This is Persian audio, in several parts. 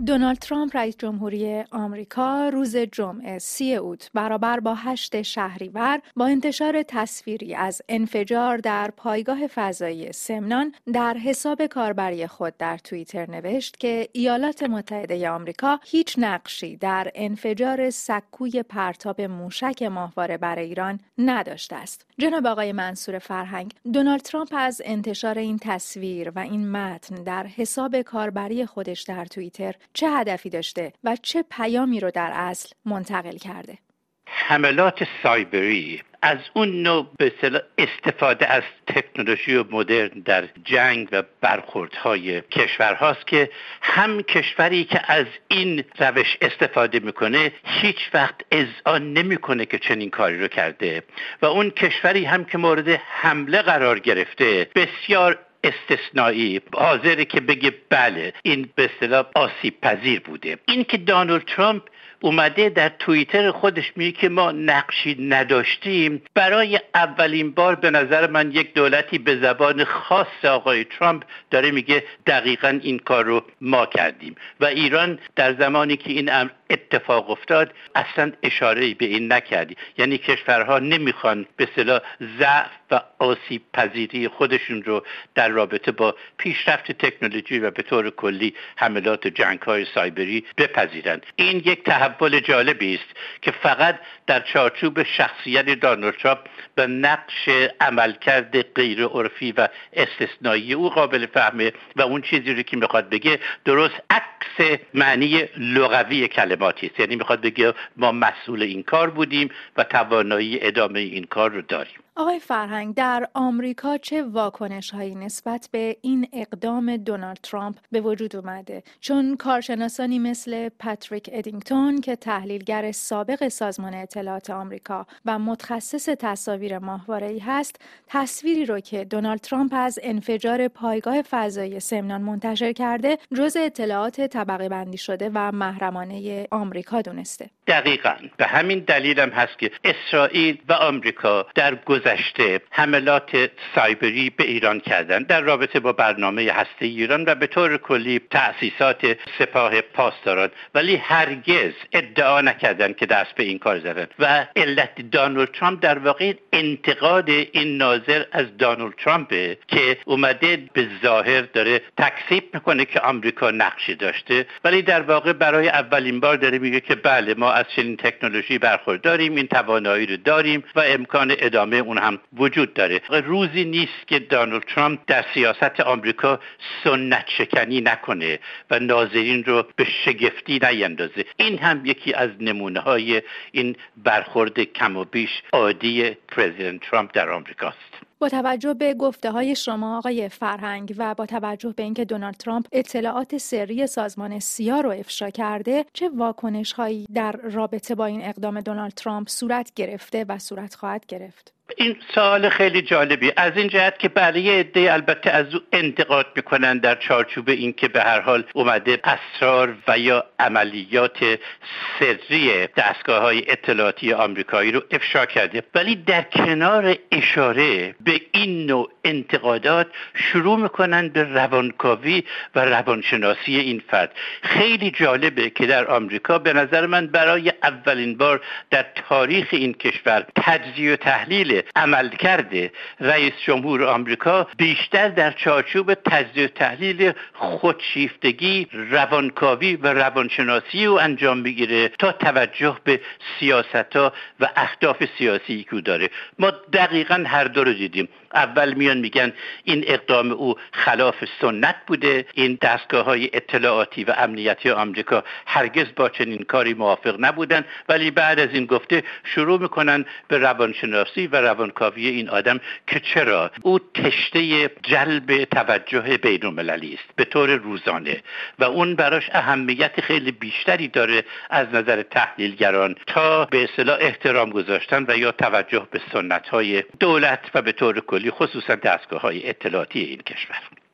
دونالد ترامپ رئیس جمهوری آمریکا روز جمعه 30 اوت برابر با 8 شهریور با انتشار تصویری از انفجار در پایگاه فضایی سمنان در حساب کاربری خود در توییتر نوشت که ایالات متحده آمریکا هیچ نقشی در انفجار سکوی پرتاب موشک ماهواره بر ایران نداشته است. جناب آقای منصور فرهنگ، دونالد ترامپ از انتشار این تصویر و این متن در حساب کاربری خودش در توییتر چه هدفی داشته و چه پیامی رو در اصل منتقل کرده؟ حملات سایبری از اون نوع به اصطلاح استفاده از تکنولوژی مدرن در جنگ و برخوردهای کشورهاست که هم کشوری که از این روش استفاده میکنه هیچ وقت اذعان نمیکنه که چنین کاری رو کرده و اون کشوری هم که مورد حمله قرار گرفته بسیار استثنایی حاضره که بگه بله این به اصطلاح آسیب پذیر بوده. این که دونالد ترامپ اومده در توییتر خودش میگه که ما نقشی نداشتیم، برای اولین بار به نظر من یک دولتی به زبان خاص آقای ترامپ داره میگه دقیقاً این کار رو ما کردیم و ایران در زمانی که این امر اتفاق افتاد اصلا اشاره‌ای به این نکردی. یعنی کشورها نمیخوان به اصطلاح ضعف و آسیب پذیری خودشون رو در رابطه با پیشرفت تکنولوژی و به طور کلی حملات و جنگ‌های سایبری بپذیرند. این یک تحول جالبی است که فقط در چارچوب شخصیت دونالد ترامپ و نقش عملکرد غیر عرفی و استثنایی او قابل فهمه و اون چیزی رو که میخواد بگه درست عکس معنی لغوی کلماتی است. یعنی میخواد بگه ما مسئول این کار بودیم و توانایی ادامه این کار رو داریم. آقای فرهنگ، در آمریکا چه واکنش‌هایی نسبت به این اقدام دونالد ترامپ به وجود اومده؟ چون کارشناسانی مثل پاتریک ادینگتون که تحلیلگر سابق سازمان اطلاعات آمریکا و متخصص تصاویر ماهواره‌ای هست، تصویری رو که دونالد ترامپ از انفجار پایگاه فضایی سمنان منتشر کرده، جزء اطلاعات طبقه بندی شده و محرمانه آمریکا دونسته. دقیقاً به همین دلیل هم هست که اسرائیل و آمریکا در گذشته حملات سایبری به ایران کردند در رابطه با برنامه هسته‌ای ایران و به طور کلی تأسیسات سپاه پاسداران، ولی هرگز ادعا نکردند که دست به این کار زدند و علت دونالد ترامپ در واقع انتقاد این ناظر از دونالد ترامپ که اومده به ظاهر داره تکذیب میکنه که آمریکا نقشی داشته، ولی در واقع برای اولین بار داره میگه که بله ما از چنین تکنولوژی برخورداریم، این توانایی رو داریم و امکان ادامه اون هم وجود داره. روزی نیست که دونالد ترامپ در سیاست آمریکا سنت شکنی نکنه و ناظرین رو به شگفتی نیندازه. این هم یکی از نمونه‌های این برخورد کم و بیش عادی پرزیدنت ترامپ در آمریکاست. با توجه به گفته‌های شما آقای فرهنگ و با توجه به اینکه دونالد ترامپ اطلاعات سری سازمان سیا رو افشا کرده، چه واکنش‌هایی در رابطه با این اقدام دونالد ترامپ صورت گرفته و صورت خواهد گرفت؟ این سوال خیلی جالبی از این جهت که برای عده البته از او انتقاد میکنن در چارچوب این که به هر حال اومده اسرار و یا عملیات سری دستگاه‌های اطلاعاتی آمریکایی رو افشا کرده، ولی در کنار اشاره به این نوع انتقادات شروع میکنن به روانکاوی و روانشناسی این فرد. خیلی جالبه که در آمریکا به نظر من برای اولین بار در تاریخ این کشور تجزیه و تحلیل عملکرد رئیس جمهور آمریکا بیشتر در چارچوب تجزیه و تحلیل خودشیفتگی، روانکاوی و روانشناسی او انجام میگیره تا توجه به سیاست‌ها و اهداف سیاسی که او داره. ما دقیقاً هر دو رو دیدیم. اول میان میگن این اقدام او خلاف سنت بوده، این دستگاه‌های اطلاعاتی و امنیتی آمریکا هرگز با چنین کاری موافق نبودن، ولی بعد از این گفته شروع میکنن به روانشناسی و روانکاوی این آدم که چرا او تشنه جلب توجه بین‌المللی است به طور روزانه و اون براش اهمیت خیلی بیشتری داره از نظر تحلیلگران تا به اصطلاح احترام گذاشتن و یا توجه به سنت‌های دولت و به طور کلی خصوصا دستگاه‌های اطلاعاتی این کشور.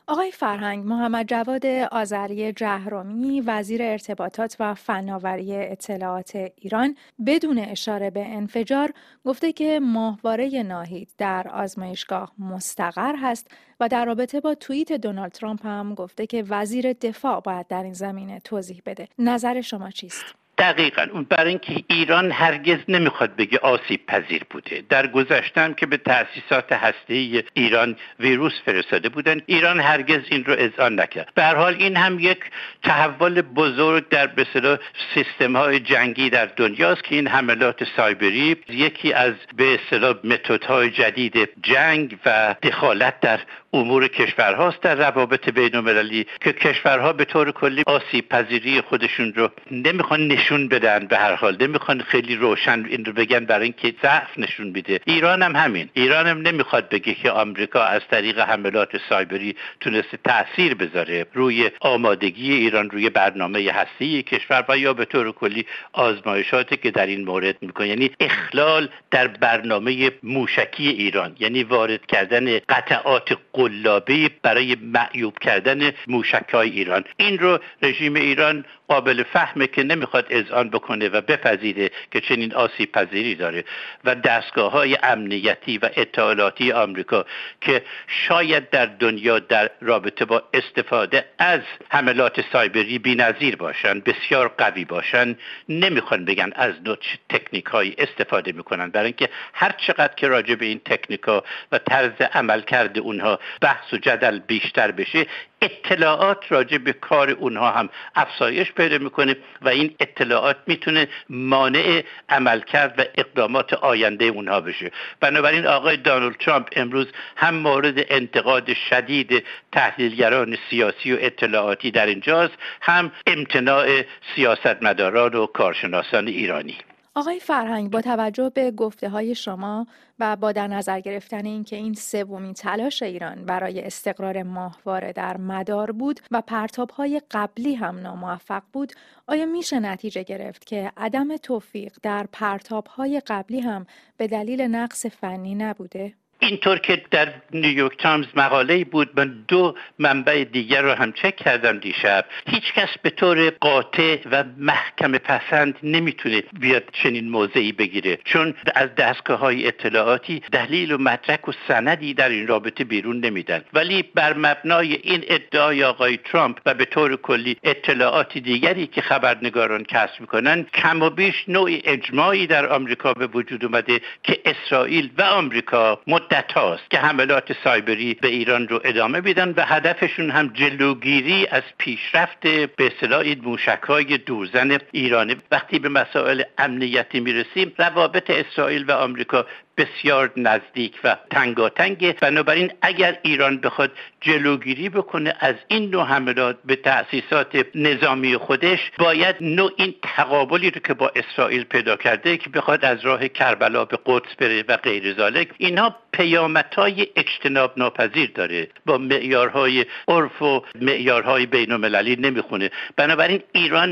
آقای فرهنگ، محمد جواد آذری جهرمی وزیر ارتباطات و فناوری اطلاعات ایران بدون اشاره به انفجار گفته که ماهواره ناهید در آزمایشگاه مستقر هست و در رابطه با توییت دونالد ترامپ هم گفته که وزیر دفاع باید در این زمینه توضیح بده. نظر شما چیست؟ دقیقاً اون برای اینکه ایران هرگز نمیخواد بگه آسیب پذیر بوده. در گذشته هم که به تأسیسات هسته‌ای ایران ویروس فرستاده بودن، ایران هرگز این رو اذعان نکرد. به هر حال این هم یک تحول بزرگ در به اصطلاح سیستم‌های جنگی در دنیاست که این حملات سایبری یکی از به اصطلاح متدهای جدید جنگ و دخالت در امور کشورهاست در روابط بین‌المللی که کشورها به طور کلی آسیب پذیری خودشون رو نمیخوان نشون بدن، به هر حال نمیخوان خیلی روشن این رو بگن برای اینکه ضعف نشون میده. ایران هم همین. ایران هم نمیخواد بگه که آمریکا از طریق حملات سایبری تونسته تأثیر بذاره روی آمادگی ایران، روی برنامه هسته‌ای کشور و یا به طور کلی آزمایشاتی که در این مورد میکنه، یعنی اخلال در برنامه موشکی ایران، یعنی وارد کردن قطعات قلابی برای معیوب کردن موشک‌های ایران. این رو رژیم ایران قابل فهمه که نمیخواد اذعان بکنه و بپذیره که چنین آسیب پذیری داره و دستگاه‌های امنیتی و اطلاعاتی آمریکا که شاید در دنیا در رابطه با استفاده از حملات سایبری بی‌نظیر باشن، بسیار قوی باشن، نمیخوان بگن از نوع تکنیک‌های استفاده میکنن، برای اینکه هر چقدر که راجع به این تکنیک‌ها و طرز عملکرد اونها بحث و جدل بیشتر بشه، اطلاعات راجع به کار اونها هم افزایش پیدا میکنه و این اطلاعات میتونه مانع عملکرد و اقدامات آینده اونها بشه. بنابراین آقای دونالد ترامپ امروز هم مورد انتقاد شدید تحلیلگران سیاسی و اطلاعاتی در اینجاست، هم امتناع سیاستمداران و کارشناسان ایرانی. آقای فرهنگ، با توجه به گفته‌های شما و با در نظر گرفتن اینکه این سومین تلاش ایران برای استقرار ماهواره در مدار بود و پرتاب‌های قبلی هم ناموفق بود، آیا میشه نتیجه گرفت که عدم توفیق در پرتاب‌های قبلی هم به دلیل نقص فنی نبوده؟ اینطور که در نیویورک تایمز مقاله‌ای بود، من 2 منبع دیگر رو هم چک کردم دیشب، هیچ کس به طور قاطع و محکم پسند نمیتونه بیاد چنین موضعی بگیره، چون از دستگاه‌های اطلاعاتی دلیل و مدرک و سندی در این رابطه بیرون نمیدن. ولی بر مبنای این ادعای آقای ترامپ و به طور کلی اطلاعات دیگری که خبرنگاران کسب میکنن، کم و بیش نوعی اجماعی در آمریکا به وجود اومده که اسرائیل و آمریکا مدت هاست که حملات سایبری به ایران رو ادامه میدن و هدفشون هم جلوگیری از پیشرفت به اصطلاح این موشک‌های دورزن ایرانی. وقتی به مسائل امنیتی میرسیم، روابط اسرائیل و آمریکا بسیار نزدیک و تنگاتنگه. بنابراین اگر ایران بخواد جلوگیری بکنه از این نوع حملات به تأسیسات نظامی خودش، باید نوع این تقابلی رو که با اسرائیل پیدا کرده که بخواد از راه کربلا به قدس بره و غیر ذالک، اینها پیامدهای اجتناب ناپذیر داره، با معیارهای عرف و معیارهای بین‌المللی نمیخونه. بنابراین ایران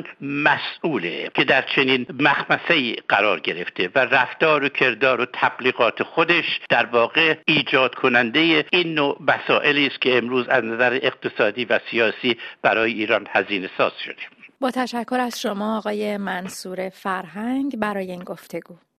مسئوله که در چنین مخمسه‌ای قرار گرفته و رفتار و کردار و تبلیغات خودش در واقع ایجاد کننده این نوع مسائلی است که امروز از نظر اقتصادی و سیاسی برای ایران هزینه ساز شده. با تشکر از شما آقای منصور فرهنگ برای این گفتگو.